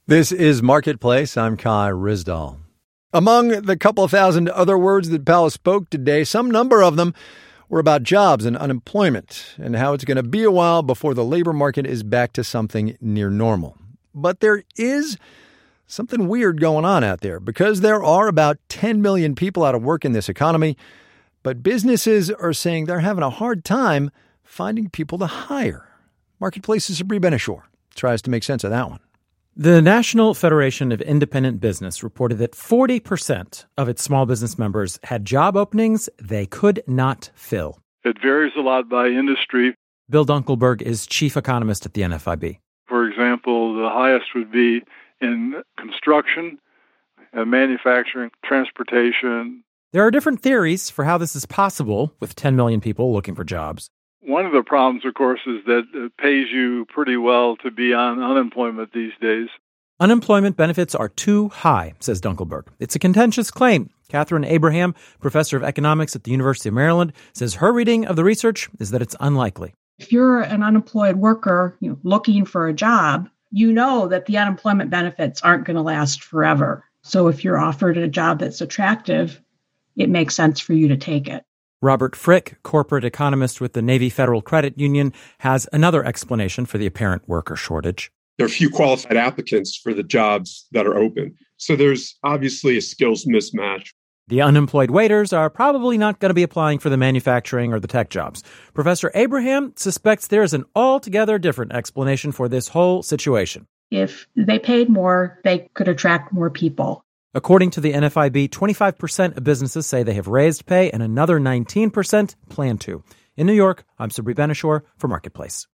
This is Marketplace. I'm Kai Ryssdal. Among the couple thousand other words that Powell spoke today, some number of them were about jobs and unemployment and how it's going to be a while before the labor market is back to something near normal. But there is something weird going on out there because there are about 10 million people out of work in this economy, but businesses are saying they're having a hard time finding people to hire. Marketplace's Sabri Ben-Achour tries to make sense of that one. The National Federation of Independent Business reported that 40% of its small business members had job openings they could not fill. It varies a lot by industry. Bill Dunkelberg is chief economist at the NFIB. For example, the highest would be in construction, manufacturing, transportation. There are different theories for how this is possible with 10 million people looking for jobs. One of the problems, of course, is that it pays you pretty well to be on unemployment these days. Unemployment benefits are too high, says Dunkelberg. It's a contentious claim. Catherine Abraham, professor of economics at the University of Maryland, says her reading of the research is that it's unlikely. If you're an unemployed worker looking for a job, you know that the unemployment benefits aren't going to last forever. So if you're offered a job that's attractive, it makes sense for you to take it. Robert Frick, corporate economist with the Navy Federal Credit Union, has another explanation for the apparent worker shortage. There are few qualified applicants for the jobs that are open. So there's obviously a skills mismatch. The unemployed waiters are probably not going to be applying for the manufacturing or the tech jobs. Professor Abraham suspects there's an altogether different explanation for this whole situation. If they paid more, they could attract more people. According to the NFIB, 25% of businesses say they have raised pay and another 19% plan to. In New York, I'm Sabri Ben-Achour for Marketplace.